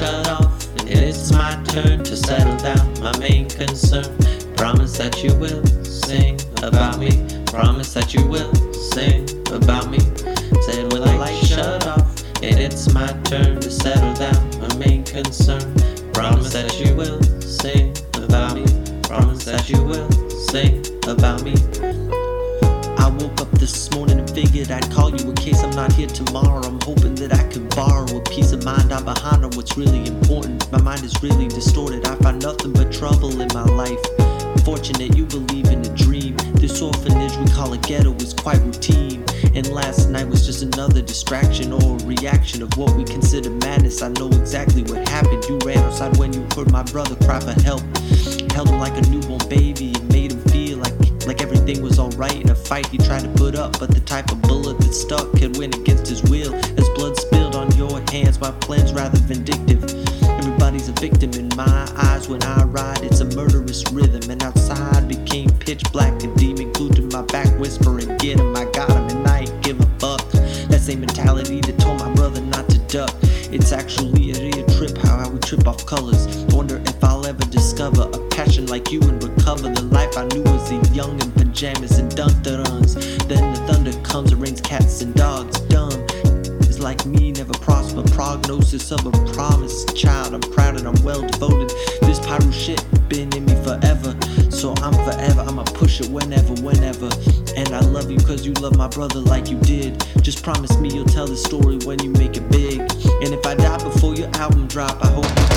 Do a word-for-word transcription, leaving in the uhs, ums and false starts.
shut off, and it's my turn to settle down. My main concern, promise that you will sing about me. Promise that you will sing about me. Said when the light shut off, and it's my turn to settle down. My main concern, promise that you will sing about me. Promise that you will sing about me. I woke up this morning and figured I'd call you in case I'm not here tomorrow. I'm hoping that I can borrow a peace of mind. I'm behind on what's really important. My mind is really distorted. I find nothing but trouble in my life. Fortunate you believe in a dream. This orphanage we call a ghetto is quite routine. And last night was just another distraction or a reaction of what we consider madness. I know exactly what happened. You ran outside when you heard my brother cry for help. Held him like a newborn baby and made him feel like like everything was alright in a fight he tried to put up. But the type of bullet that stuck could win against his will. As blood spilled on your hands, my plan's rather vindictive. Everybody's a victim in my eyes when I ride. It's a murderous rhythm, and outside became pitch black. A demon glued to my back whispering, get him, I got him, and I ain't give a fuck. That same mentality that told my brother not to duck. It's actually a real trip how we trip off colors. Wonder if I'll ever discover a passion like you and recover the life I knew as a young in pajamas and dun-dun-duns. Then the thunder comes and rains cats and dogs. Dumb is like me, never prosper. Prognosis of a promised child. I'm proud and I'm well devoted. This pyro shit been in me forever, so I'm forever. I'ma push it whenever, whenever. And I love you cause you love my brother like you did. Just promise me you'll tell the story when you make it big. And if I die before your album drop, I hope you